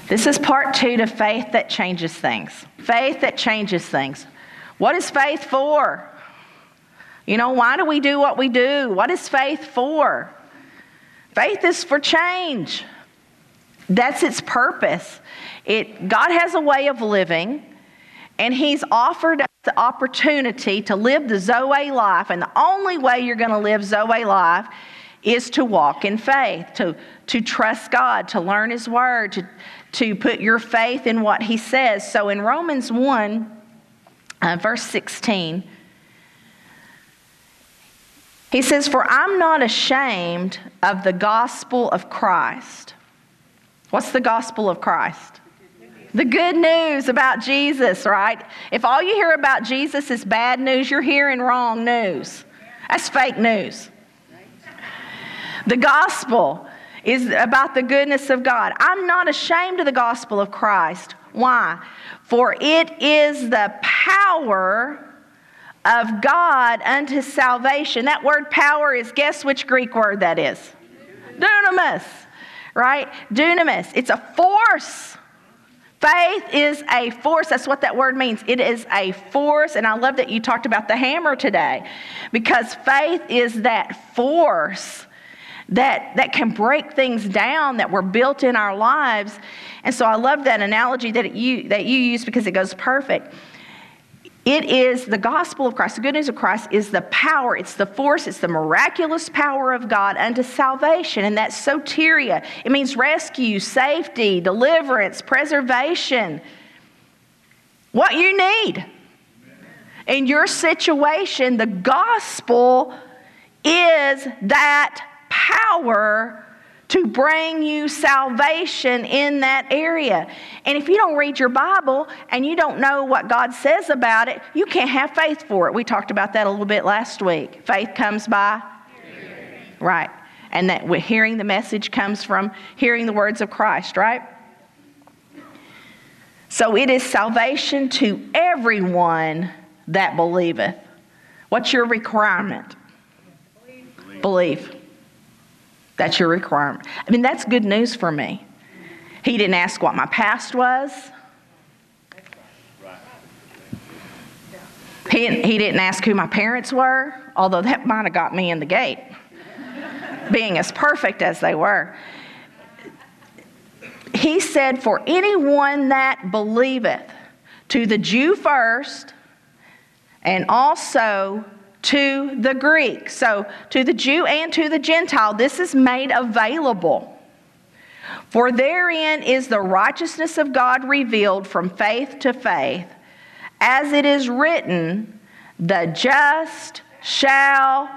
This is part 2 to faith that changes things. Faith that changes things. What is faith for? Why do we do what we do? What is faith for? Faith is for change. That's its purpose. God has a way of living, and He's offered us the opportunity to live the Zoe life. And the only way you're going to live Zoe life is to walk in faith, to trust God, to learn His Word, to put your faith in what He says. So in Romans 1, verse 16, he says, "For I'm not ashamed of the gospel of Christ." What's the gospel of Christ? The good news about Jesus, right? If all you hear about Jesus is bad news, you're hearing wrong news. That's fake news. The gospel is about the goodness of God. I'm not ashamed of the gospel of Christ. Why? For it is the power of God unto salvation. That word power is, guess which Greek word that is? Dunamis, right? Dunamis. It's a force. Faith is a force. That's what that word means. It is a force. And I love that you talked about the hammer today, because faith is that force that can break things down that were built in our lives. And so I love that analogy that you use, because it goes perfect. It is the gospel of Christ. The good news of Christ is the power. It's the force. It's the miraculous power of God unto salvation. And that's soteria. It means rescue, safety, deliverance, preservation. What you need. In your situation, the gospel is that power to bring you salvation in that area. And if you don't read your Bible and you don't know what God says about it, you can't have faith for it. We talked about that a little bit last week. Faith comes by hearing. Right. And that hearing the message comes from hearing the words of Christ, right? So it is salvation to everyone that believeth. What's your requirement? Believe. That's your requirement. I mean, that's good news for me. He didn't ask what my past was. He didn't ask who my parents were, although that might have got me in the gate, being as perfect as they were. He said, for anyone that believeth, to the Jew first, and also to the Greek. So to the Jew and to the Gentile, this is made available. For therein is the righteousness of God revealed from faith to faith. As it is written, the just shall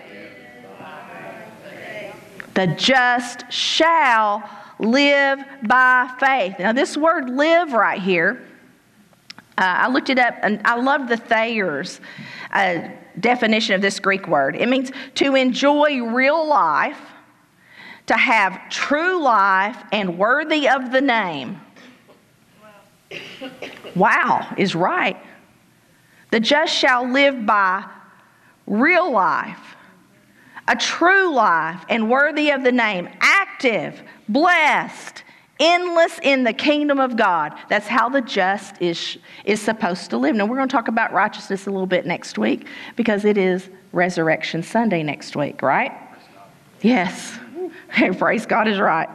live by faith. Now this word live right here, I looked it up, and I love the Thayer's definition of this Greek word. It means to enjoy real life, to have true life, and worthy of the name. Wow is right. The just shall live by real life, a true life, and worthy of the name, active, blessed, endless in the kingdom of God. That's how the just is supposed to live. Now, we're going to talk about righteousness a little bit next week, because it is Resurrection Sunday next week, right? Yes. Praise God is right.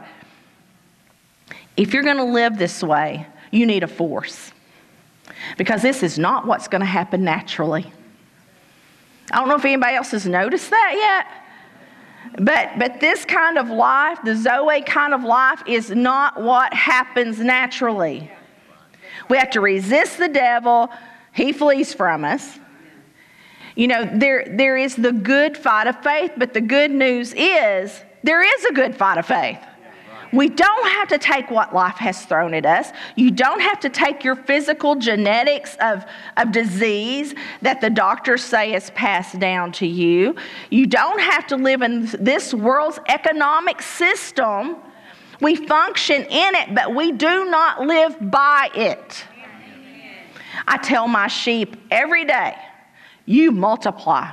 If you're going to live this way, you need a force, because this is not what's going to happen naturally. I don't know if anybody else has noticed that yet. But this kind of life, the Zoe kind of life, is not what happens naturally. We have to resist the devil. He flees from us. You know, there is the good fight of faith, but the good news is there is a good fight of faith. We don't have to take what life has thrown at us. You don't have to take your physical genetics of disease that the doctors say is passed down to you. You don't have to live in this world's economic system. We function in it, but we do not live by it. I tell my sheep every day, you multiply.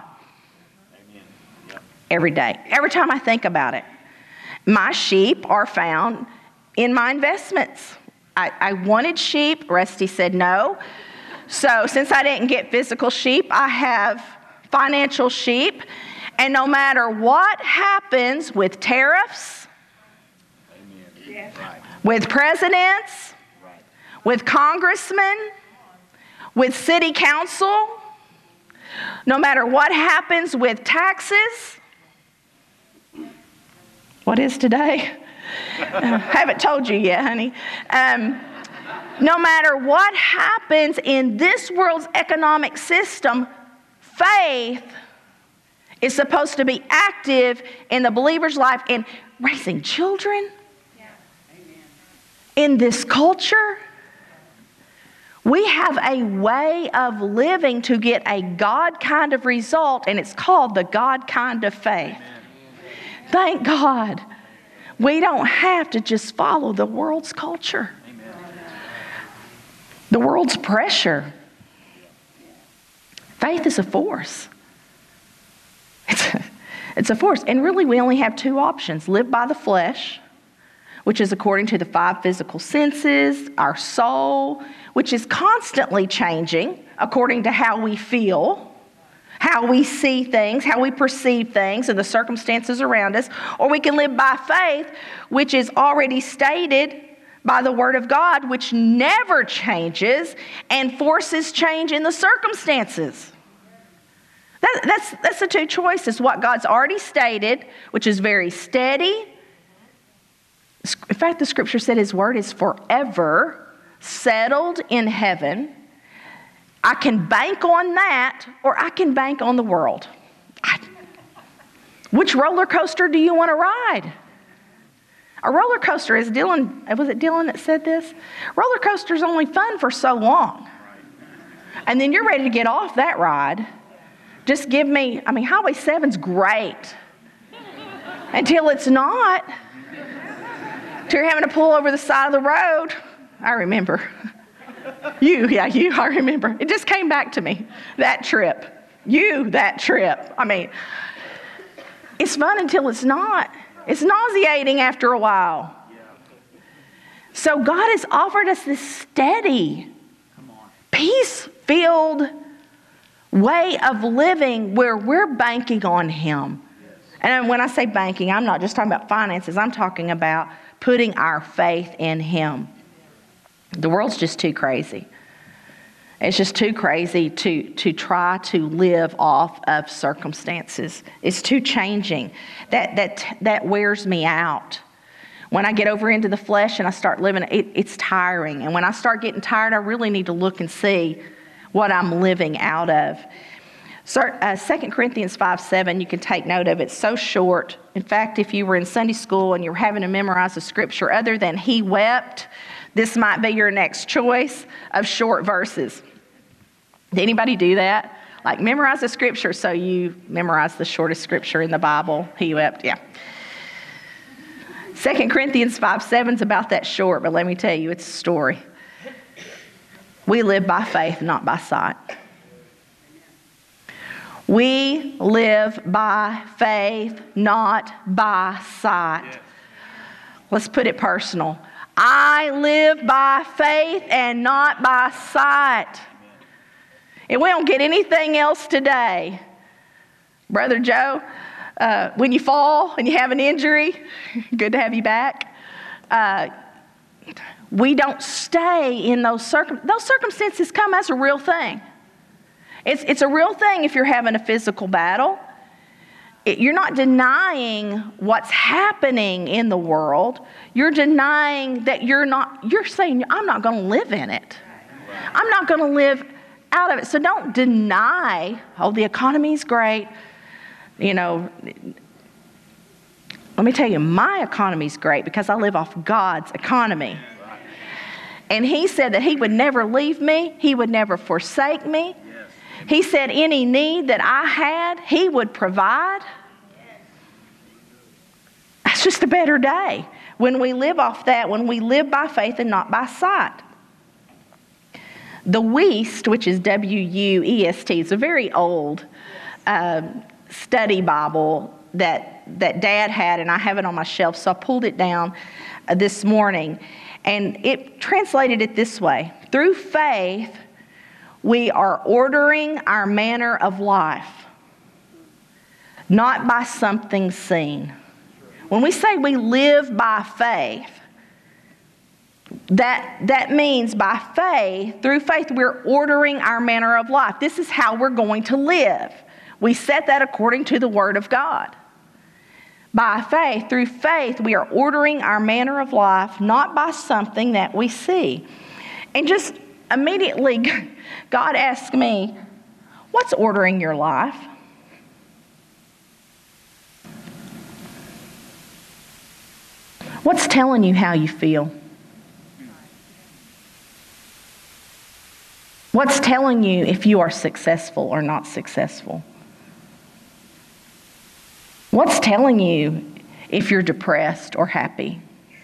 Every day. Every time I think about it. My sheep are found in my investments. I wanted sheep. Rusty said no. So since I didn't get physical sheep, I have financial sheep. And no matter what happens with tariffs, with presidents, with congressmen, with city council, no matter what happens with taxes, what is today? Haven't told you yet, honey. No matter what happens in this world's economic system, faith is supposed to be active in the believer's life in raising children. In this culture, we have a way of living to get a God kind of result, and it's called the God kind of faith. Thank God. We don't have to just follow the world's culture. The world's pressure. Faith is a force. It's a force. And really, we only have two options. Live by the flesh, which is according to the five physical senses, our soul, which is constantly changing according to how we feel, how we see things, how we perceive things, and the circumstances around us. Or we can live by faith, which is already stated by the Word of God, which never changes and forces change in the circumstances. That's the two choices. What God's already stated, which is very steady. In fact, the Scripture said His Word is forever settled in heaven. I can bank on that, or I can bank on the world. Which roller coaster do you want to ride? A roller coaster, was it Dylan that said this? Roller coaster is only fun for so long. And then you're ready to get off that ride. Just give me, Highway 7's great. Until it's not. Until you're having to pull over the side of the road. I remember. I remember. It just came back to me. That trip. That trip. It's fun until it's not. It's nauseating after a while. So God has offered us this steady, peace-filled way of living where we're banking on Him. And when I say banking, I'm not just talking about finances. I'm talking about putting our faith in Him. The world's just too crazy. It's just too crazy to try to live off of circumstances. It's too changing. That wears me out. When I get over into the flesh and I start living, it's tiring. And when I start getting tired, I really need to look and see what I'm living out of. 2 Corinthians 5:7, you can take note of it. It's so short. In fact, if you were in Sunday school and you're having to memorize a scripture other than He wept, this might be your next choice of short verses. Did anybody do that? Like memorize the scripture so you memorize the shortest scripture in the Bible. He wept, yeah. 2 Corinthians 5:7 is about that short, but let me tell you, it's a story. We live by faith, not by sight. We live by faith, not by sight. Yes. Let's put it personal. I live by faith and not by sight. And we don't get anything else today. Brother Joe, when you fall and you have an injury, good to have you back. We don't stay in those circumstances come as a real thing. It's a real thing if you're having a physical battle. You're not denying what's happening in the world. You're denying that you're saying, I'm not going to live in it. I'm not going to live out of it. So don't deny, the economy's great. Let me tell you, my economy's great because I live off God's economy. And He said that He would never leave me. He would never forsake me. He said any need that I had, He would provide. That's just a better day when we live off that, when we live by faith and not by sight. The Wuest, which is W-U-E-S-T, it's a very old study Bible that Dad had, and I have it on my shelf, so I pulled it down this morning. And it translated it this way: through faith, we are ordering our manner of life, not by something seen. When we say we live by faith, that means by faith, through faith, we're ordering our manner of life. This is how we're going to live. We set that according to the Word of God. By faith, through faith, we are ordering our manner of life, not by something that we see. And just immediately, God asked me, what's ordering your life? What's telling you how you feel? What's telling you if you are successful or not successful? What's telling you if you're depressed or happy?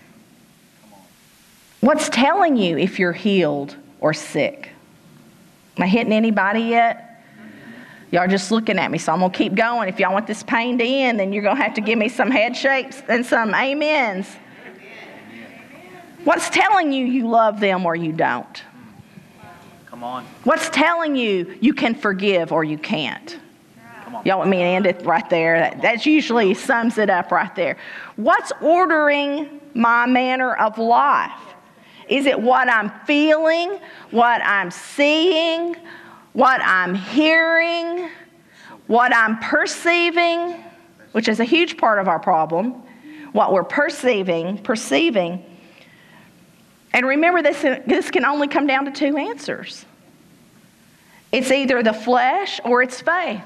What's telling you if you're healed or sick? Am I hitting anybody yet? Y'all just looking at me, so I'm going to keep going. If y'all want this pain to end, then you're going to have to give me some head shakes and some amens. What's telling you you love them or you don't? Come on. What's telling you you can forgive or you can't? Come on. Y'all want me to end it right there? That usually sums it up right there. What's ordering my manner of life? Is it what I'm feeling, what I'm seeing, what I'm hearing, what I'm perceiving, which is a huge part of our problem, what we're perceiving. And remember, this can only come down to two answers. It's either the flesh or it's faith.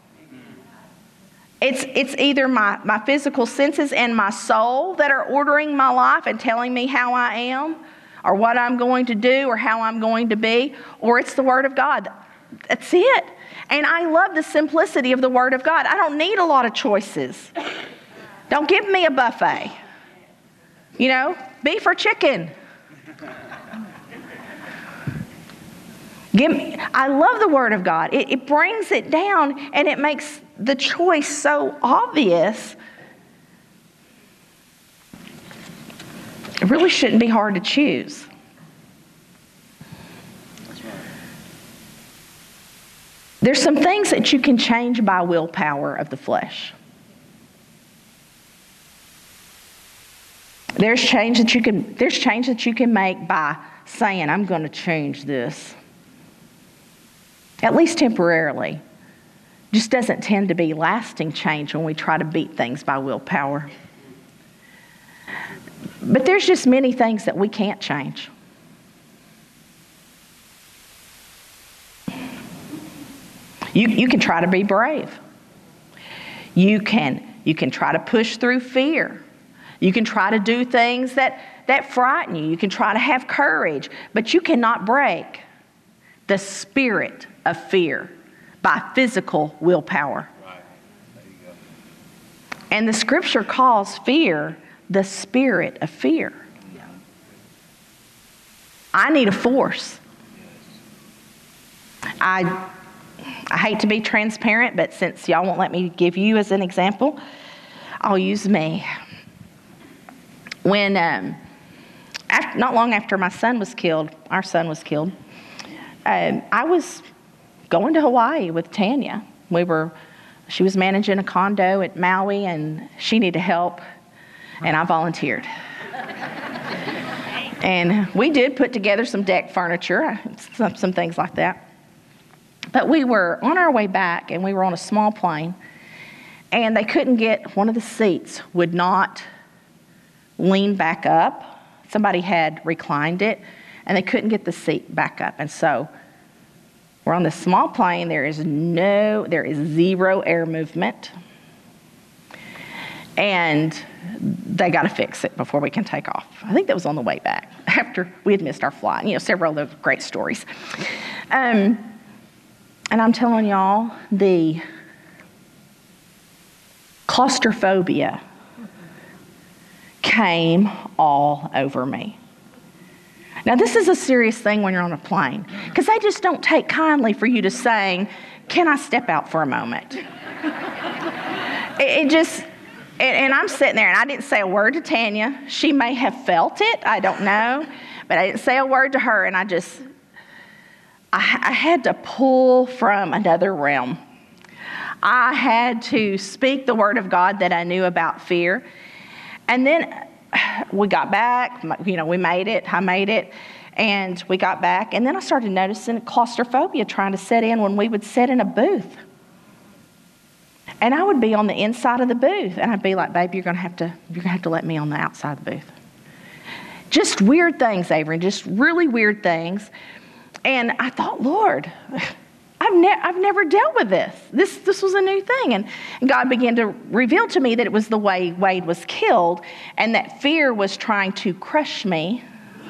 It's either my physical senses and my soul that are ordering my life and telling me how I am or what I'm going to do or how I'm going to be, or it's the Word of God. That's it. And I love the simplicity of the Word of God. I don't need a lot of choices. Don't give me a buffet. Beef or chicken. I love the Word of God. It brings it down and it makes the choice so obvious. It really shouldn't be hard to choose. There's some things that you can change by willpower of the flesh. There's change that you can make by saying, I'm going to change this. At least temporarily. Just doesn't tend to be lasting change when we try to beat things by willpower. But there's just many things that we can't change. You can try to be brave. You can try to push through fear. You can try to do things that frighten you. You can try to have courage, but you cannot break the spirit of fear by physical willpower. Right. There you go. And the Scripture calls fear the spirit of fear. Yeah. I need a force. I hate to be transparent, but since y'all won't let me give you as an example, I'll use me. When not long after our son was killed, I was going to Hawaii with Tanya. She was managing a condo at Maui, and she needed help, and I volunteered. And we did put together some deck furniture, some things like that. But we were on our way back, and we were on a small plane, and they couldn't get, one of the seats would not lean back up. Somebody had reclined it, and they couldn't get the seat back up. And so we're on this small plane. There is zero air movement. And they got to fix it before we can take off. I think that was on the way back after we had missed our flight. Several of those great stories. And I'm telling y'all, the claustrophobia came all over me. Now, this is a serious thing when you're on a plane, because they just don't take kindly for you to saying, can I step out for a moment? And I'm sitting there, and I didn't say a word to Tanya. She may have felt it. I don't know. But I didn't say a word to her, and I had to pull from another realm. I had to speak the word of God that I knew about fear. And then we got back. We made it. I made it. And we got back. And then I started noticing claustrophobia trying to set in when we would sit in a booth. And I would be on the inside of the booth. And I'd be like, babe, you're going to have to let me on the outside of the booth. Just weird things, Avery. Just really weird things. And I thought, Lord, I've never dealt with this. This was a new thing. And God began to reveal to me that it was the way Wade was killed, and that fear was trying to crush me,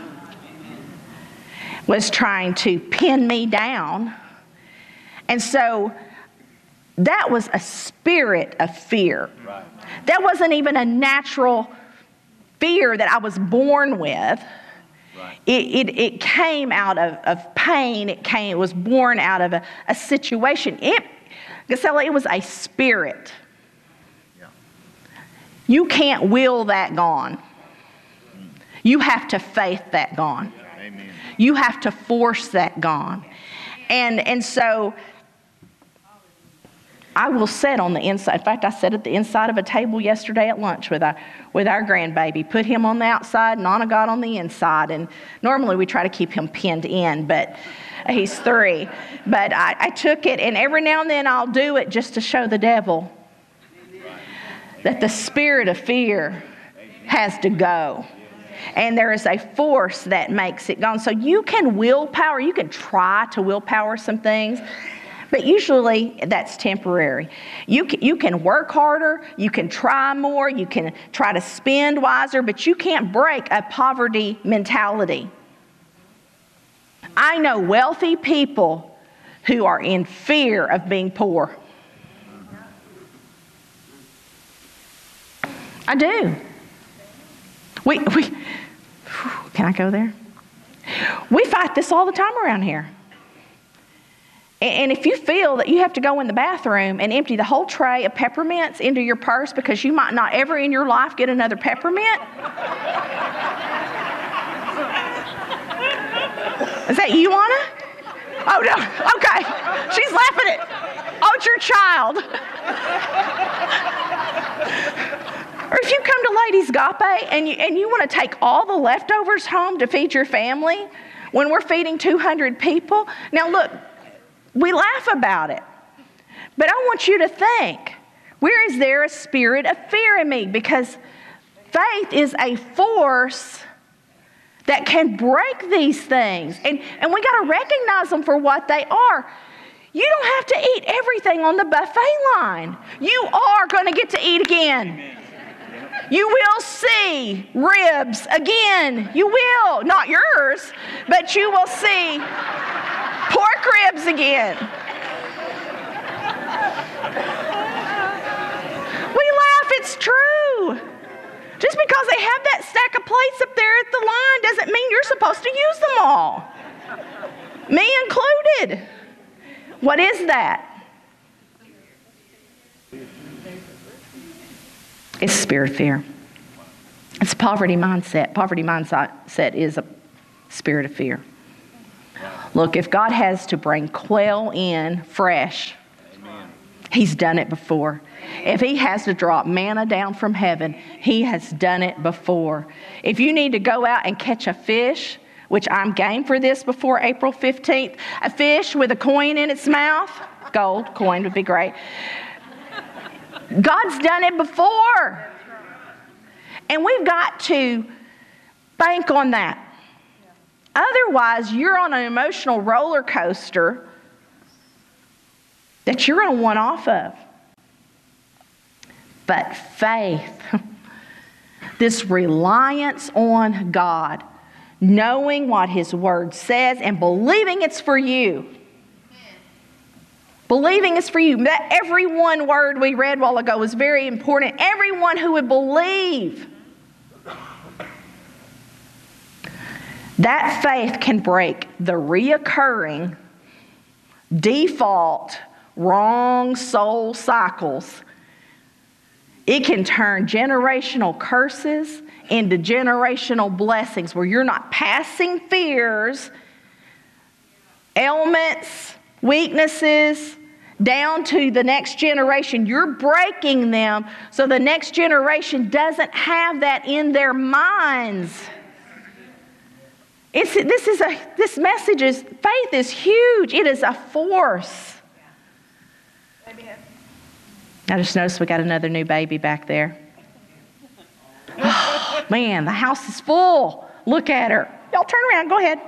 was trying to pin me down. And so that was a spirit of fear. Right. That wasn't even a natural fear that I was born with. Right. It came out of pain. It was born out of a situation. Gisela, it was a spirit. Yeah. You can't will that gone. You have to faith that gone. Amen. You have to force that gone. And so I will sit on the inside. In fact, I sat at the inside of a table yesterday at lunch with our grandbaby. Put him on the outside, Nana got on the inside. And normally we try to keep him pinned in, but he's 3. But I took it, and every now and then I'll do it just to show the devil that the spirit of fear has to go. And there is a force that makes it gone. So you can willpower, you can try to willpower some things, but usually that's temporary. You can work harder, you can try more, you can try to spend wiser, but you can't break a poverty mentality. I know wealthy people who are in fear of being poor. I do. Can I go there? We fight this all the time around here. And if you feel that you have to go in the bathroom and empty the whole tray of peppermints into your purse because you might not ever in your life get another peppermint. Is that you, Anna? Oh, no. Okay. She's laughing at it. Oh, it's your child. Or if you come to Ladies Agape and you want to take all the leftovers home to feed your family when we're feeding 200 people. Now, look. We laugh about it. But I want you to think, where is there a spirit of fear in me? Because faith is a force that can break these things. And we got to recognize them for what they are. You don't have to eat everything on the buffet line. You are going to get to eat again. You will see ribs again. You will. Not yours, but you will see pork ribs again. We laugh, it's true. Just because they have that stack of plates up there at the line doesn't mean you're supposed to use them all. Me included. What is that? It's spirit of fear. It's a poverty mindset. Poverty mindset is a spirit of fear. Look, if God has to bring quail in fresh, amen, He's done it before. If He has to drop manna down from heaven, He has done it before. If you need to go out and catch a fish, which I'm game for this before April 15th, a fish with a coin in its mouth, gold coin would be great. God's done it before. And we've got to bank on that. Otherwise, you're on an emotional roller coaster that you're going to want off of. But faith, this reliance on God, knowing what His Word says and believing it's for you. Believing it's for you. That every one word we read a while ago was very important. Everyone who would believe. That faith can break the reoccurring, default, wrong soul cycles It can turn generational curses into generational blessings where you're not passing fears, ailments, weaknesses down to the next generation. You're breaking them so the next generation doesn't have that in their minds. This message is, faith is huge. It is a force. I just noticed we got another new baby back there. Oh, man, the house is full. Look at her. Y'all turn around. Go ahead.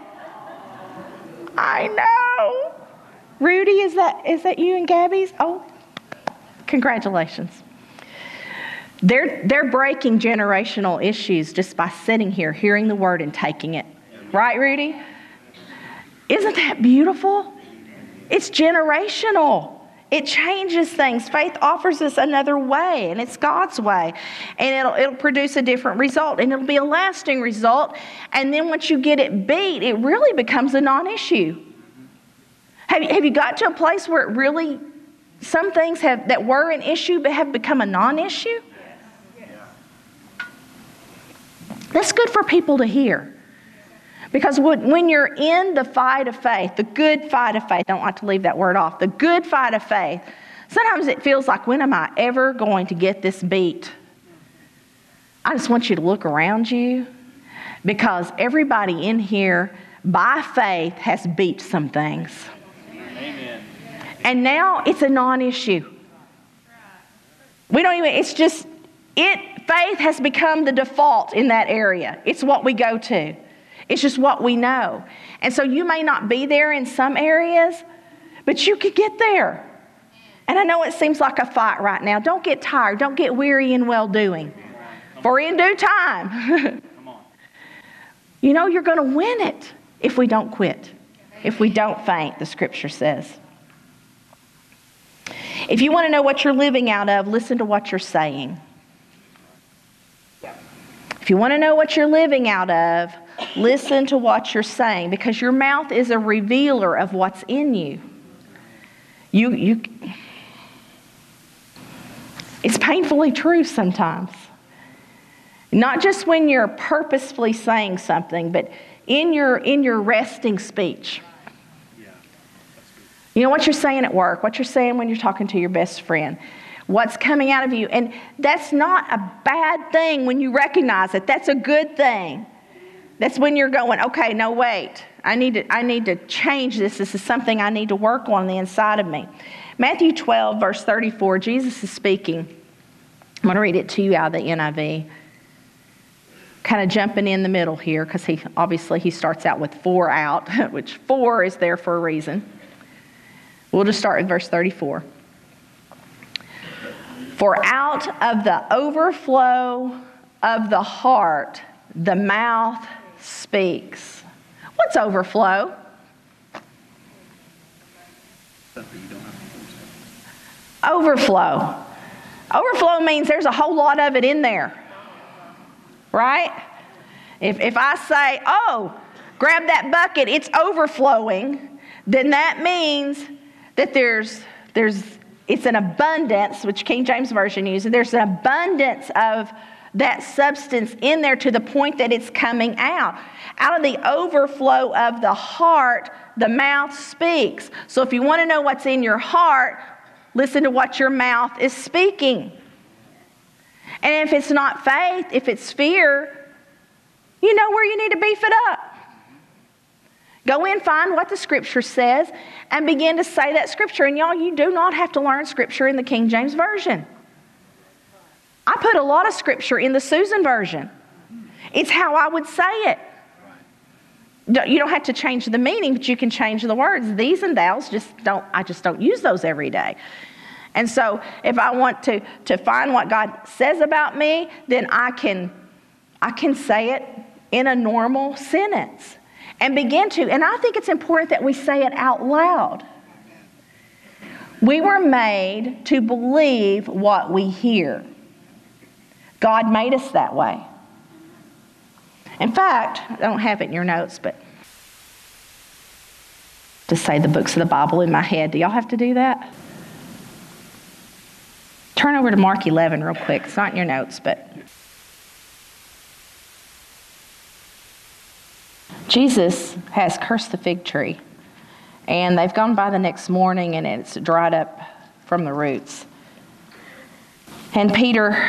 I know. Rudy, is that you and Gabby's? Oh, congratulations. They're breaking generational issues just by sitting here, hearing the word and taking it. Right, Rudy? Isn't that beautiful? It's generational. It changes things. Faith offers us another way, and it's God's way. And it'll produce a different result, and it'll be a lasting result. And then once you get it beat, it really becomes a non-issue. Have you got to a place where it really, some things that were an issue but have become a non-issue? That's good for people to hear. Because when you're in the fight of faith, the good fight of faith, I don't like to leave that word off, the good fight of faith, sometimes it feels like, when am I ever going to get this beat? I just want you to look around you, because everybody in here, by faith, has beat some things. Amen. And now it's a non-issue. Faith has become the default in that area. It's what we go to. It's just what we know. And so you may not be there in some areas, but you could get there. And I know it seems like a fight right now. Don't get tired. Don't get weary in well-doing. For in due time, you're going to win it if we don't quit. If we don't faint, the scripture says. If you want to know what you're living out of, listen to what you're saying. If you want to know what you're living out of, listen to what you're saying, because your mouth is a revealer of what's in you. It's painfully true sometimes. Not just when you're purposefully saying something, but in your resting speech. You know what you're saying at work, what you're saying when you're talking to your best friend, what's coming out of you. And that's not a bad thing when you recognize it. That's a good thing. That's when you're going, okay, no, wait. I need to change this. This is something I need to work on the inside of me. Matthew 12, verse 34, Jesus is speaking. I'm going to read it to you out of the NIV. Kind of jumping in the middle here, because he starts out with 4 out, which 4 is there for a reason. We'll just start with verse 34. For out of the overflow of the heart, the mouth speaks. What's overflow? Overflow. Overflow means there's a whole lot of it in there. Right? If I say, oh, grab that bucket, it's overflowing, then that means that it's an abundance, which King James Version uses. There's an abundance of that substance in there to the point that it's coming out. Out of the overflow of the heart, the mouth speaks. So if you want to know what's in your heart, listen to what your mouth is speaking. And if it's not faith, if it's fear, you know where you need to beef it up. Go in, find what the scripture says, and begin to say that scripture. And y'all, you do not have to learn scripture in the King James Version. I put a lot of scripture in the Susan version. It's how I would say it. You don't have to change the meaning, but you can change the words. These and thous, I just don't use those every day. And so if I want to find what God says about me, then I can say it in a normal sentence. And begin to, and I think it's important that we say it out loud. We were made to believe what we hear. God made us that way. In fact, I don't have it in your notes, but to say the books of the Bible in my head. Do y'all have to do that? Turn over to Mark 11 real quick. It's not in your notes, but Jesus has cursed the fig tree. And they've gone by the next morning and it's dried up from the roots. And Peter,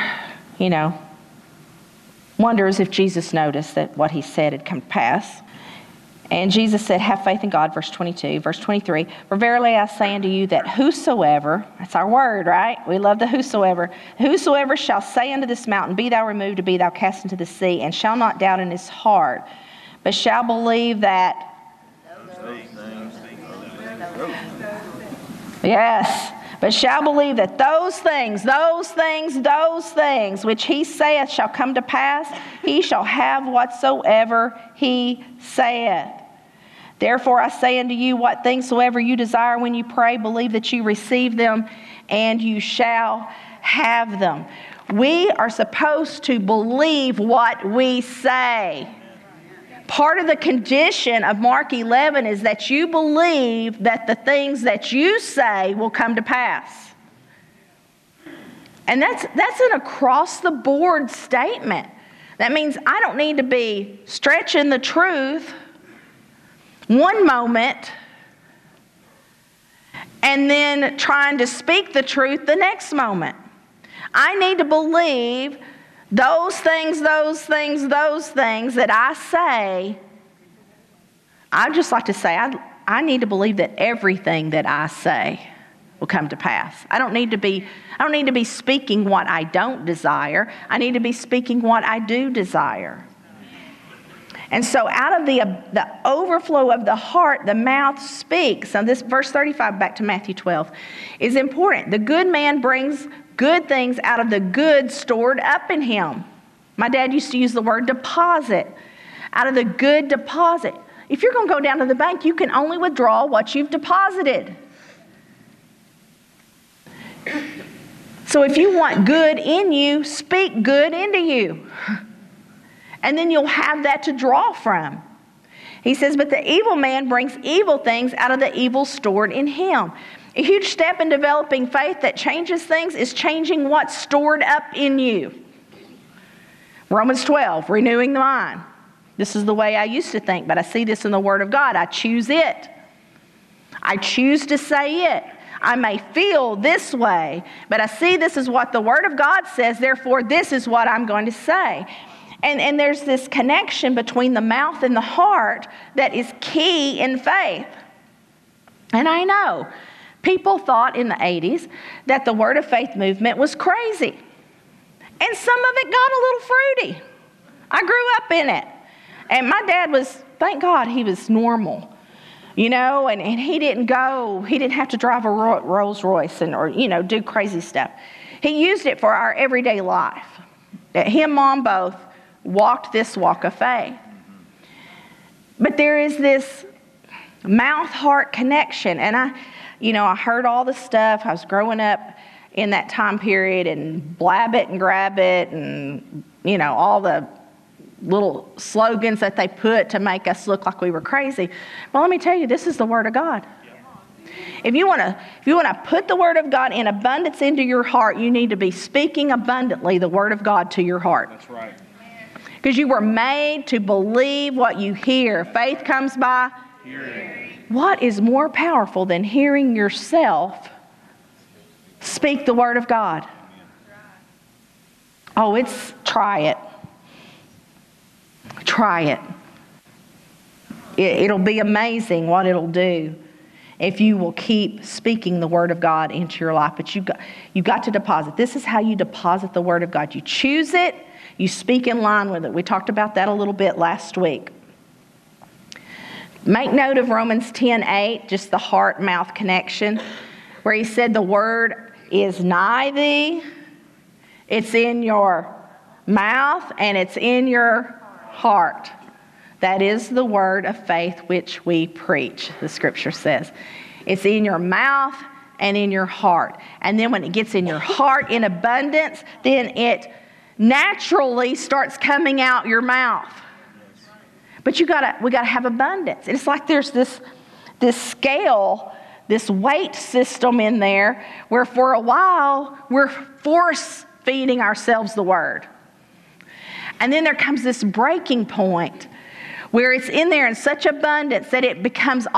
wonders if Jesus noticed that what he said had come to pass. And Jesus said, have faith in God, verse 22. Verse 23, for verily I say unto you that whosoever, that's our word, right? We love the whosoever. Whosoever shall say unto this mountain, be thou removed, and be thou cast into the sea, and shall not doubt in his heart, but shall believe that. Yes. But shall believe that those things which he saith shall come to pass, he shall have whatsoever he saith. Therefore I say unto you, what things soever you desire when you pray, believe that you receive them, and you shall have them. We are supposed to believe what we say. Part of the condition of Mark 11 is that you believe that the things that you say will come to pass. And that's an across-the-board statement. That means I don't need to be stretching the truth one moment and then trying to speak the truth the next moment. I need to believe those things that I say. I'd just like to say, I need to believe that everything that I say will come to pass. I don't need to be speaking what I don't desire. I need to be speaking what I do desire. And so out of the overflow of the heart, the mouth speaks. Now this verse 35, back to Matthew 12, is important. The good man brings good things out of the good stored up in him. My dad used to use the word deposit. Out of the good deposit. If you're going to go down to the bank, you can only withdraw what you've deposited. So if you want good in you, speak good into you. And then you'll have that to draw from. He says, but the evil man brings evil things out of the evil stored in him. A huge step in developing faith that changes things is changing what's stored up in you. Romans 12, renewing the mind. This is the way I used to think, but I see this in the Word of God. I choose it. I choose to say it. I may feel this way, but I see this is what the Word of God says, therefore this is what I'm going to say. And there's this connection between the mouth and the heart that is key in faith. And I know people thought in the 80s that the Word of Faith movement was crazy. And some of it got a little fruity. I grew up in it. And my dad was, thank God, he was normal. And he didn't have to drive a Rolls Royce or do crazy stuff. He used it for our everyday life. Him, Mom, both walked this walk of faith. But there is this mouth-heart connection. And I heard all the stuff. I was growing up in that time period and blab it and grab it and, all the little slogans that they put to make us look like we were crazy. Well, let me tell you, this is the Word of God. If you want to put the Word of God in abundance into your heart, you need to be speaking abundantly the Word of God to your heart. That's right. Because you were made to believe what you hear. Faith comes by Hearing. What is more powerful than hearing yourself speak the Word of God? Oh, try it. Try it. It'll be amazing what it'll do if you will keep speaking the Word of God into your life. But you've got to deposit. This is how you deposit the Word of God. You choose it. You speak in line with it. We talked about that a little bit last week. Make note of Romans 10:8, just the heart-mouth connection, where he said the Word is nigh thee. It's in your mouth and it's in your heart. That is the word of faith which we preach, the Scripture says. It's in your mouth and in your heart. And then when it gets in your heart in abundance, then it naturally starts coming out your mouth. But we gotta have abundance. It's like there's this scale this weight system in there where for a while we're force feeding ourselves the Word. And then there comes this breaking point where it's in there in such abundance that it becomes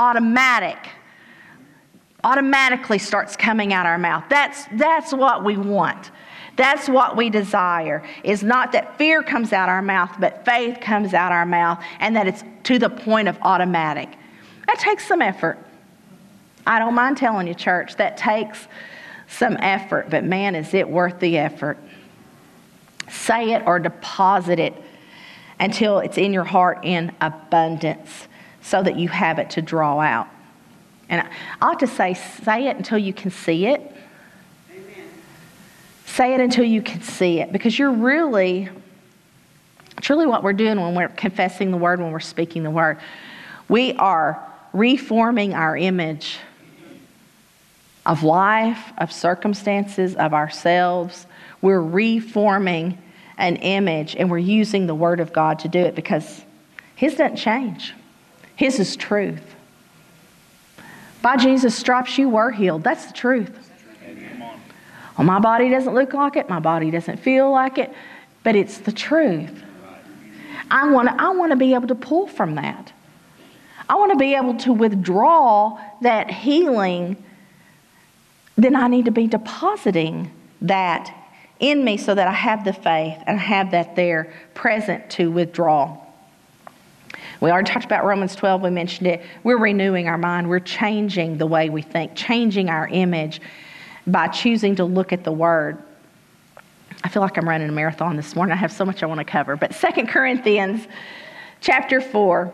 automatically starts coming out our mouth. That's what we want. That's what we desire, is not that fear comes out our mouth, but faith comes out our mouth, and that it's to the point of automatic. That takes some effort. I don't mind telling you, church, that takes some effort, but man, is it worth the effort. Say it or deposit it until it's in your heart in abundance so that you have it to draw out. And I ought to say it until you can see it. Amen. Say it until you can see it, because it's really what we're doing when we're confessing the Word, when we're speaking the Word. We are reforming our image of life, of circumstances, of ourselves. We're reforming an image, and we're using the Word of God to do it, because His doesn't change. His is truth. By Jesus' stripes you were healed. That's the truth. Well, my body doesn't look like it. My body doesn't feel like it. But it's the truth. I want to be able to pull from that. I want to be able to withdraw that healing. Then I need to be depositing that in me so that I have the faith and I have that there present to withdraw. We already talked about Romans 12. We mentioned it. We're renewing our mind. We're changing the way we think, changing our image by choosing to look at the Word. I feel like I'm running a marathon this morning. I have so much I want to cover. But 2 Corinthians chapter 4.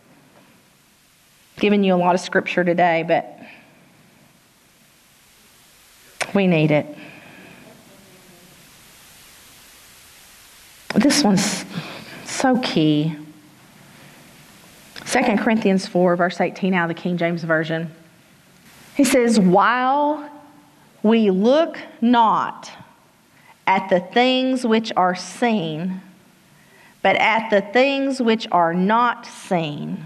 Giving you a lot of scripture today, but we need it. This one's so key. 2 Corinthians 4, verse 18 out of the King James Version. He says, while we look not at the things which are seen, but at the things which are not seen.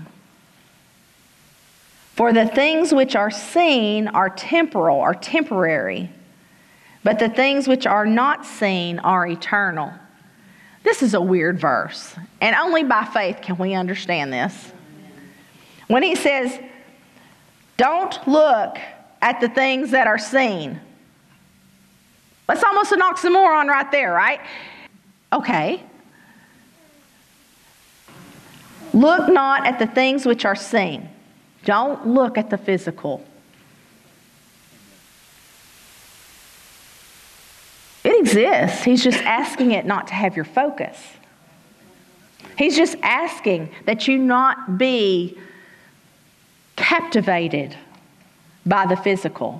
For the things which are seen are temporal, are temporary, but the things which are not seen are eternal. This is a weird verse, and only by faith can we understand this. When he says, don't look at the things that are seen. That's almost an oxymoron right there, right? Okay. Look not at the things which are seen. Don't look at the physical. It exists. He's just asking it not to have your focus. He's just asking that you not be captivated by the physical.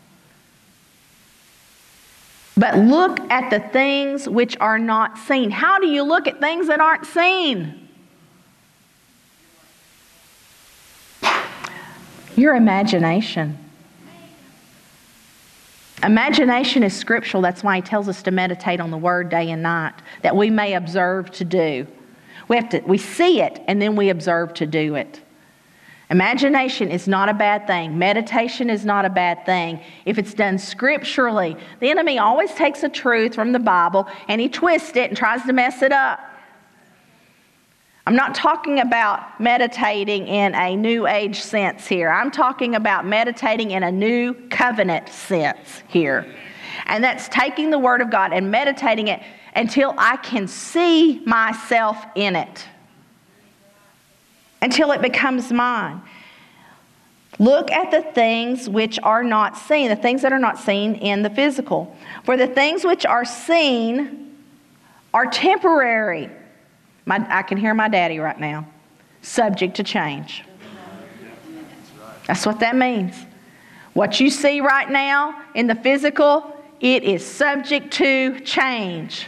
But look at the things which are not seen. How do you look at things that aren't seen? Your imagination. Imagination is scriptural. That's why he tells us to meditate on the Word day and night, that we may observe to do. We see it and then we observe to do it. Imagination is not a bad thing. Meditation is not a bad thing. If it's done scripturally, the enemy always takes a truth from the Bible and he twists it and tries to mess it up. I'm not talking about meditating in a New Age sense here. I'm talking about meditating in a new covenant sense here. And that's taking the Word of God and meditating it until I can see myself in it. Until it becomes mine. Look at the things which are not seen, the things that are not seen in the physical. For the things which are seen are temporary. I can hear my daddy right now. Subject to change. That's what that means. What you see right now in the physical, it is subject to change.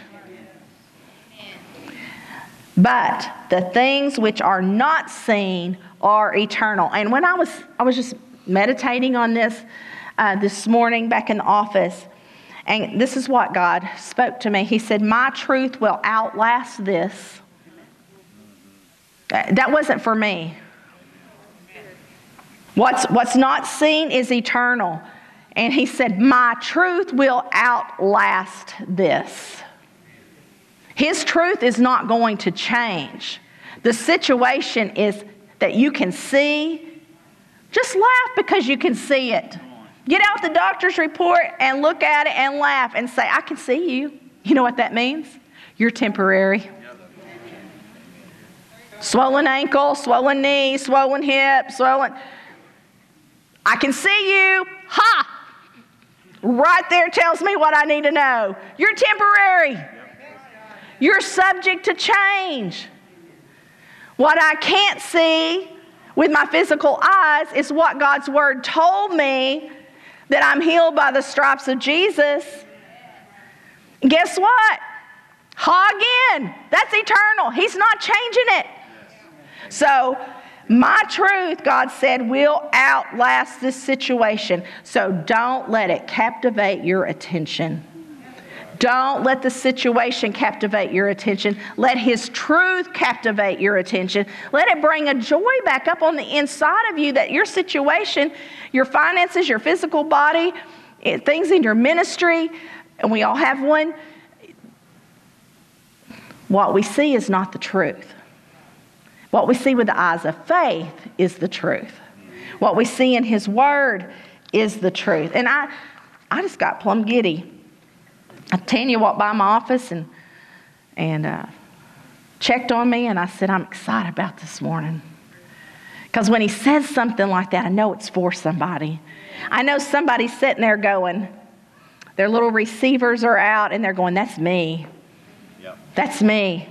But the things which are not seen are eternal. And when I was just meditating on this this morning back in the office, and this is what God spoke to me. He said, my truth will outlast this. That wasn't for me. What's not seen is eternal. And he said, my truth will outlast this. His truth is not going to change. The situation is that you can see. Just laugh because you can see it. Get out the doctor's report and look at it and laugh and say, I can see you. You know what that means? You're temporary. Swollen ankle, swollen knee, swollen hip, swollen. I can see you. Ha! Right there tells me what I need to know. You're temporary. You're subject to change. What I can't see with my physical eyes is what God's Word told me, that I'm healed by the stripes of Jesus. Guess what? Ha again. That's eternal. He's not changing it. So, my truth, God said, will outlast this situation. So don't let it captivate your attention. Don't let the situation captivate your attention. Let His truth captivate your attention. Let it bring a joy back up on the inside of you that your situation, your finances, your physical body, things in your ministry, and we all have one, what we see is not the truth. What we see with the eyes of faith is the truth. What we see in His Word is the truth. And I just got plumb giddy. Tanya walked by my office and checked on me, and I said, I'm excited about this morning. Because when He says something like that, I know it's for somebody. I know somebody's sitting there going, their little receivers are out, and they're going, that's me. Yep. That's me.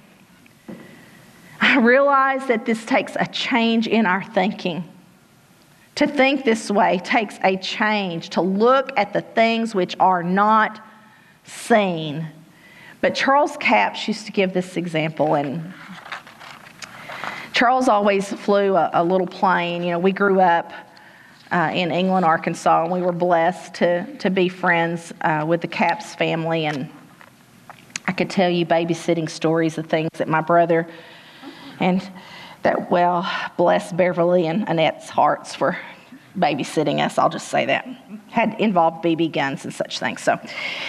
I realize that this takes a change in our thinking. To think this way takes a change, to look at the things which are not seen. But Charles Capps used to give this example, and Charles always flew a little plane. You know, we grew up in England, Arkansas, and we were blessed to be friends with the Capps family, and I could tell you babysitting stories of things that my brother and that, well, bless Beverly and Annette's hearts for babysitting us. I'll just say that. Had involved BB guns and such things. So,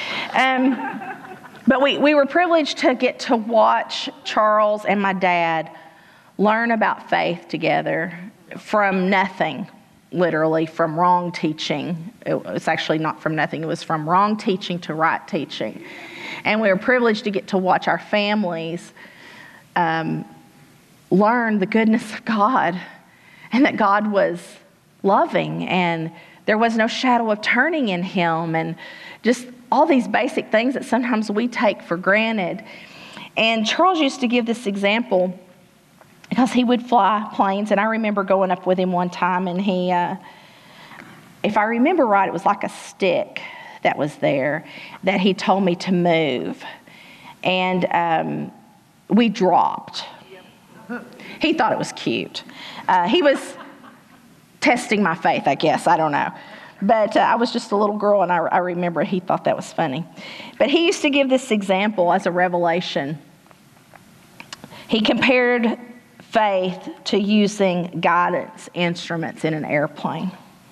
but we were privileged to get to watch Charles and my dad learn about faith together from nothing, literally from wrong teaching. It's actually not from nothing. It was from wrong teaching to right teaching. And we were privileged to get to watch our families learn the goodness of God, and that God was loving, and there was no shadow of turning in Him, and just all these basic things that sometimes we take for granted. And Charles used to give this example because he would fly planes, and I remember going up with him one time, and he, if I remember right, it was like a stick that was there that he told me to move, and we dropped. He thought it was cute. He was testing my faith, I guess. I don't know. But I was just a little girl, and I remember he thought that was funny. But he used to give this example as a revelation. He compared faith to using guidance instruments in an airplane.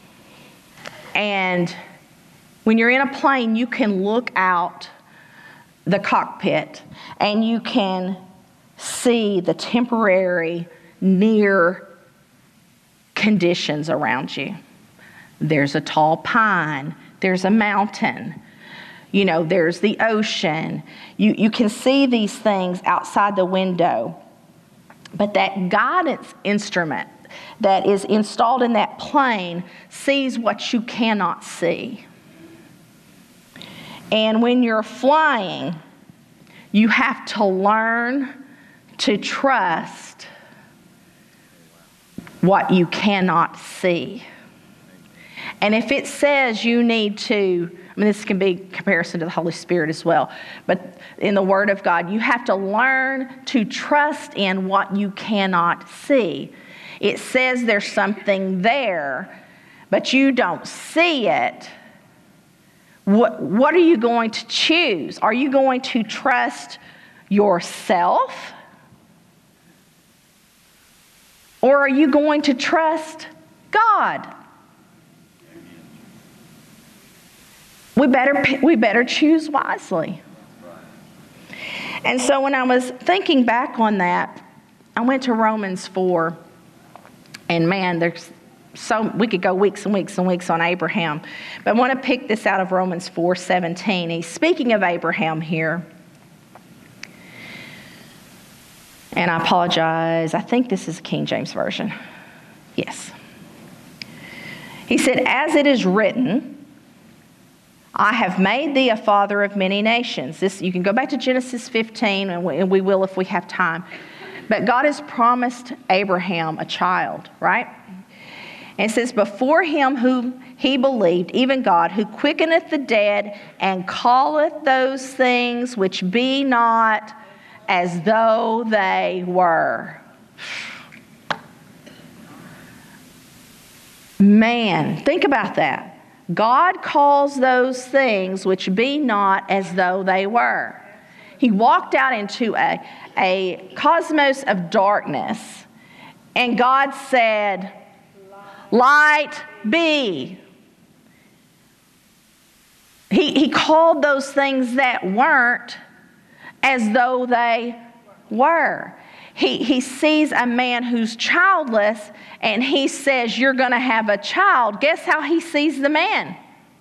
And when you're in a plane, you can look out the cockpit, and you can see the temporary, near conditions around you. There's a tall pine. There's a mountain. You know, there's the ocean. You can see these things outside the window. But that guidance instrument that is installed in that plane sees what you cannot see. And when you're flying, you have to learn to trust what you cannot see. And if it says you need to, I mean, this can be comparison to the Holy Spirit as well, but in the Word of God, you have to learn to trust in what you cannot see. It says there's something there, but you don't see it. What are you going to choose? Are you going to trust yourself? Or are you going to trust God. We better choose wisely. And so when I was thinking back on that, I went to Romans 4. And man, we could go weeks and weeks and weeks on Abraham. But I want to pick this out of Romans 4:17. He's speaking of Abraham here. And I apologize. I think this is a King James Version. Yes. He said, as it is written, I have made thee a father of many nations. This, you can go back to Genesis 15, and we will if we have time. But God has promised Abraham a child, right? And it says, before him whom he believed, even God, who quickeneth the dead and calleth those things which be not as though they were. Man, think about that. God calls those things which be not as though they were. He walked out into a cosmos of darkness, and God said, light be. He called those things that weren't as though they were. He sees a man who's childless, and he says, you're going to have a child. Guess how he sees the man?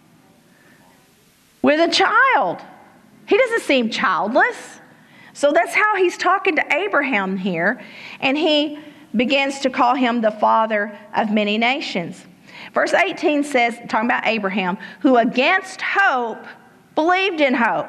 With a child. He doesn't seem childless. So that's how he's talking to Abraham here. And he begins to call him the father of many nations. Verse 18 says, talking about Abraham, who against hope believed in hope.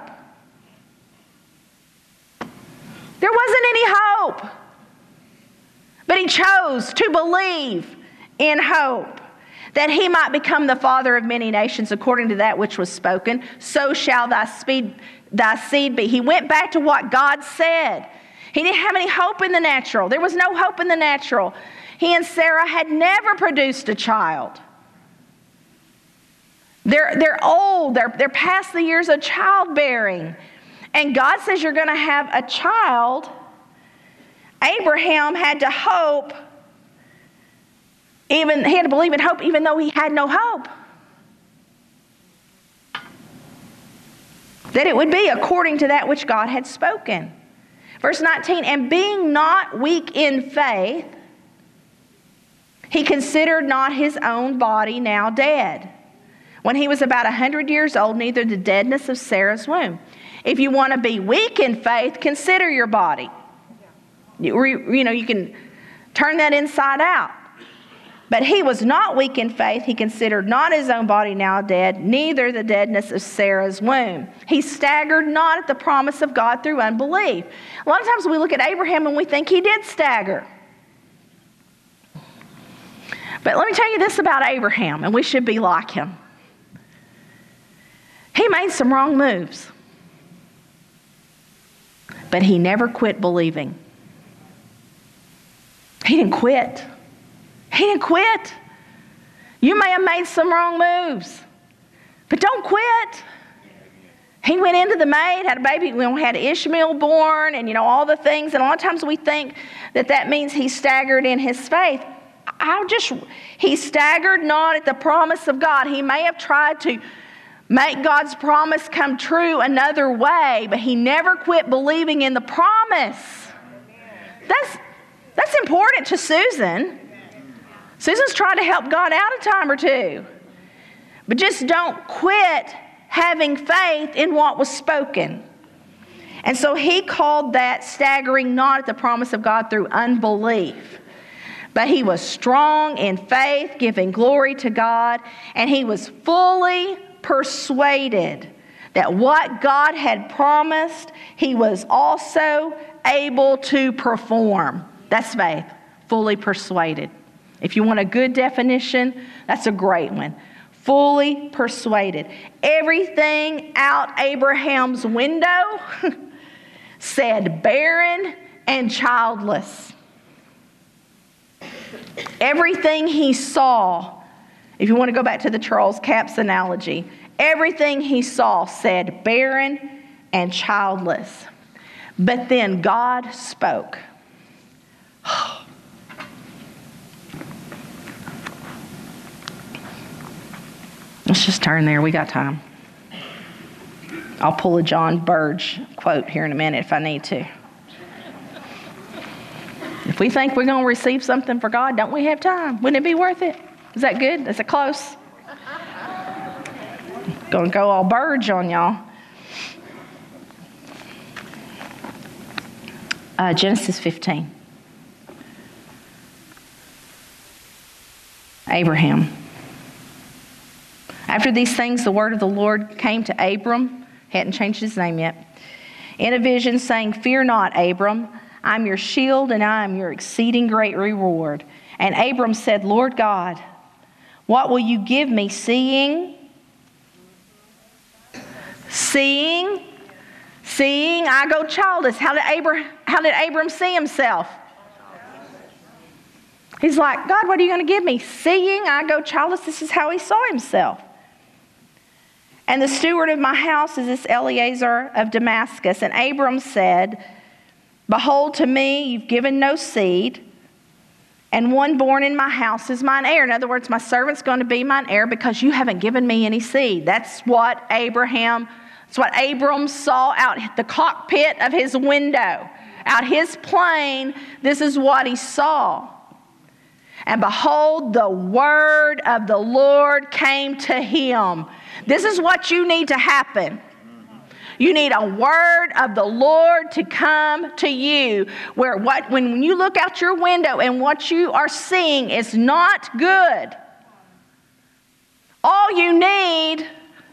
There wasn't any hope. But he chose to believe in hope, that he might become the father of many nations according to that which was spoken. So shall thy seed be. He went back to what God said. He didn't have any hope in the natural. There was no hope in the natural. He and Sarah had never produced a child. They're old. They're past the years of childbearing. And God says you're going to have a child. Abraham had to hope, he had to believe in hope even though he had no hope. That it would be according to that which God had spoken. Verse 19, and being not weak in faith, he considered not his own body now dead, when he was about 100 years old, neither the deadness of Sarah's womb. If you want to be weak in faith, consider your body. You can turn that inside out. But he was not weak in faith. He considered not his own body now dead, neither the deadness of Sarah's womb. He staggered not at the promise of God through unbelief. A lot of times we look at Abraham and we think he did stagger. But let me tell you this about Abraham, and we should be like him. He made some wrong moves, but he never quit believing. He didn't quit. He didn't quit. You may have made some wrong moves, but don't quit. He went into the maid, had a baby, had Ishmael born, and all the things. And a lot of times we think that means he staggered in his faith. He staggered not at the promise of God. He may have tried to make God's promise come true another way, but he never quit believing in the promise. That's important to Susan. Susan's trying to help God out a time or two. But just don't quit having faith in what was spoken. And so he called that staggering not at the promise of God through unbelief. But he was strong in faith, giving glory to God, and he was fully persuaded that what God had promised, he was also able to perform. That's faith, fully persuaded. If you want a good definition, that's a great one. Fully persuaded. Everything out Abraham's window said barren and childless. Everything he saw, if you want to go back to the Charles Capps analogy, everything he saw said barren and childless. But then God spoke. Let's just turn there. We got time. I'll pull a John Burge quote here in a minute if I need to. If we think we're going to receive something for God, don't we have time? Wouldn't it be worth it? Is that good? Is it close? Going to go all Burge on y'all. Genesis 15. Abraham. After these things, the word of the Lord came to Abram. Hadn't changed his name yet. In a vision saying, "Fear not, Abram. I'm your shield and I am your exceeding great reward." And Abram said, "Lord God, what will you give me, seeing I go childless?" How did Abram see himself? He's like, "God, what are you going to give me? Seeing I go childless." This is how he saw himself. "And the steward of my house is this Eliezer of Damascus." And Abram said, "Behold, to me you've given no seed, and one born in my house is mine heir." In other words, my servant's going to be mine heir because you haven't given me any seed. That's what Abram saw out the cockpit of his window. Out his plane, this is what he saw. "And behold, the word of the Lord came to him." This is what you need to happen. You need a word of the Lord to come to you. When you look out your window and what you are seeing is not good, all you need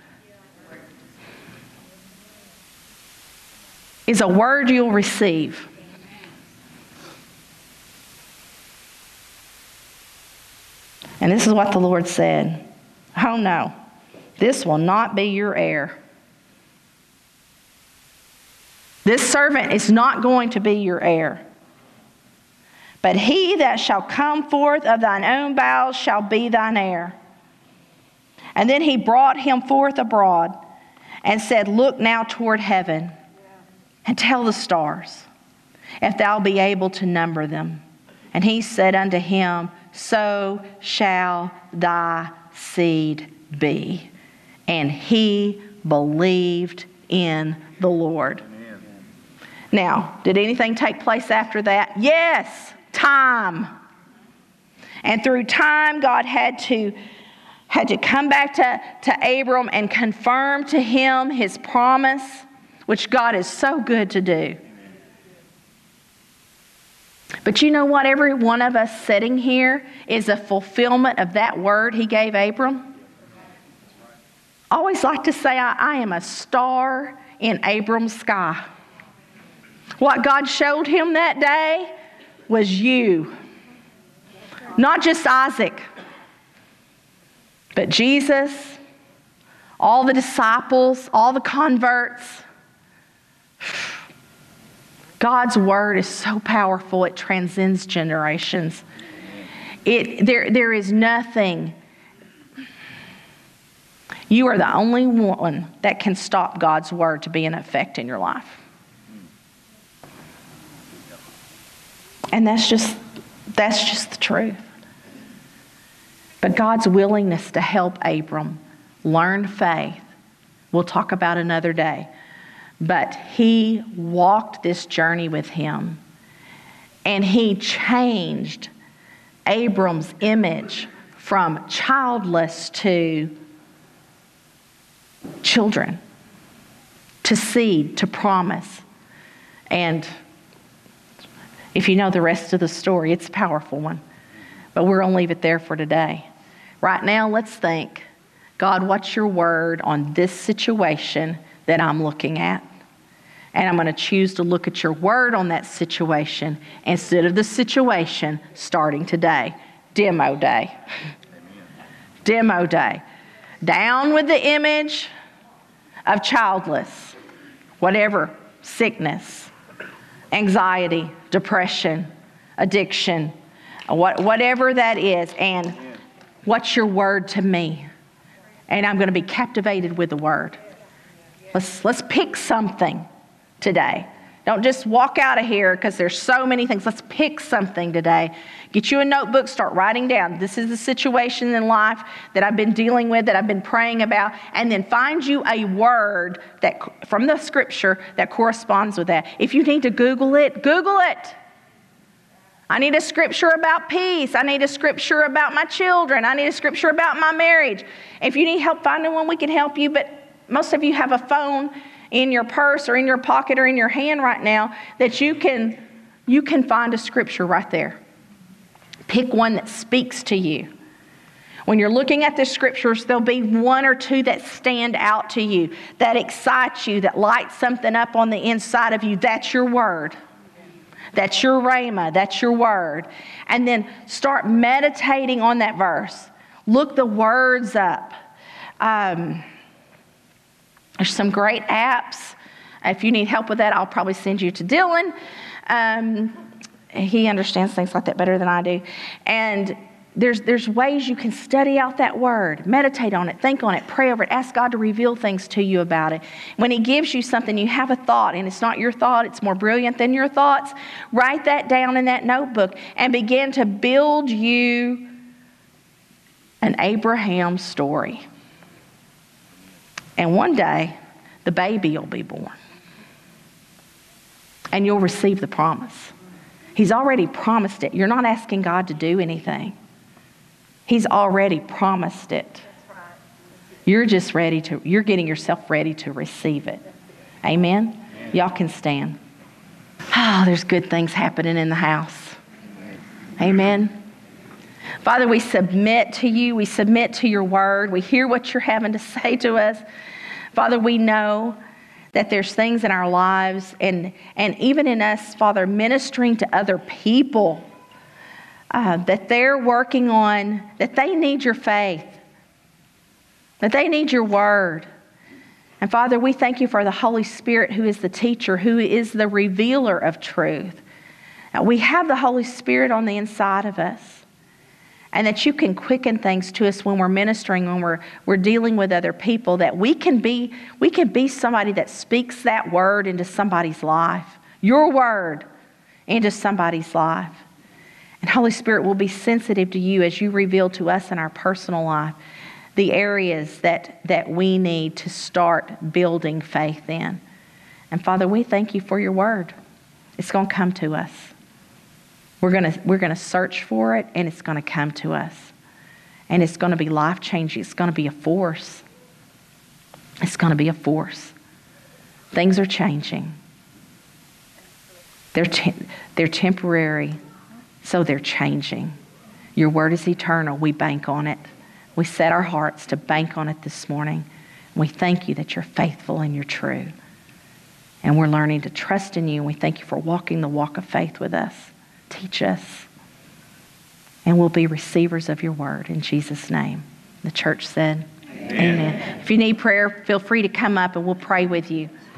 is a word you'll receive. And this is what the Lord said. "Oh no, this will not be your heir. This servant is not going to be your heir. But he that shall come forth of thine own bowels shall be thine heir." And then he brought him forth abroad and said, "Look now toward heaven and tell the stars, if thou be able to number them." And he said unto him, "So shall thy seed be." And he believed in the Lord. Amen. Now, did anything take place after that? Yes, time. And through time, God had to come back to Abram and confirm to him his promise, which God is so good to do. But you know what? Every one of us sitting here is a fulfillment of that word he gave Abram. I always like to say I am a star in Abram's sky. What God showed him that day was you. Not just Isaac, but Jesus, all the disciples, all the converts. God's word is so powerful, it transcends generations. There is nothing. You are the only one that can stop God's word to be in effect in your life. And that's just the truth. But God's willingness to help Abram learn faith, we'll talk about another day. But he walked this journey with him, and he changed Abram's image from childless to children, to seed, to promise. And if you know the rest of the story, it's a powerful one. But we're going to leave it there for today. Right now, let's think, God, what's your word on this situation that I'm looking at? And I'm going to choose to look at your word on that situation instead of the situation starting today. Demo day. Demo day. Down with the image of childless, whatever, sickness, anxiety, depression, addiction, whatever that is. And what's your word to me? And I'm going to be captivated with the word. Let's pick something today. Don't just walk out of here because there's so many things. Let's pick something today. Get you a notebook, start writing down. This is the situation in life that I've been dealing with, that I've been praying about, and then find you a word that from the scripture that corresponds with that. If you need to Google it, Google it. I need a scripture about peace. I need a scripture about my children. I need a scripture about my marriage. If you need help finding one, we can help you, but most of you have a phone in your purse or in your pocket or in your hand right now that you can find a scripture right there. Pick one that speaks to you. When you're looking at the scriptures, there'll be one or two that stand out to you, that excite you, that light something up on the inside of you. That's your word. That's your rhema. That's your word. And then start meditating on that verse. Look the words up. There's some great apps. If you need help with that, I'll probably send you to Dylan. He understands things like that better than I do. And there's ways you can study out that word, meditate on it, think on it, pray over it, ask God to reveal things to you about it. When He gives you something, you have a thought, and it's not your thought, it's more brilliant than your thoughts, write that down in that notebook and begin to build you an Abraham story. And one day, the baby will be born. And you'll receive the promise. He's already promised it. You're not asking God to do anything. He's already promised it. You're just you're getting yourself ready to receive it. Amen? Y'all can stand. Oh, there's good things happening in the house. Amen. Father, we submit to you. We submit to your word. We hear what you're having to say to us. Father, we know that there's things in our lives and even in us, Father, ministering to other people that they're working on, that they need your faith, that they need your word. And Father, we thank you for the Holy Spirit, who is the teacher, who is the revealer of truth. We have the Holy Spirit on the inside of us. And that you can quicken things to us when we're ministering, when we're dealing with other people, that we can be somebody that speaks that word into somebody's life, your word into somebody's life. And Holy Spirit will be sensitive to you as you reveal to us in our personal life the areas that we need to start building faith in. And Father, we thank you for your word. It's going to come to us. We're going to search for it, and it's going to come to us. And it's going to be life-changing. It's going to be a force. It's going to be a force. Things are changing. They're temporary, so they're changing. Your word is eternal. We bank on it. We set our hearts to bank on it this morning. We thank you that you're faithful and you're true. And we're learning to trust in you, and we thank you for walking the walk of faith with us. Teach us, and we'll be receivers of your word in Jesus' name. The church said, Amen. If you need prayer, feel free to come up and we'll pray with you.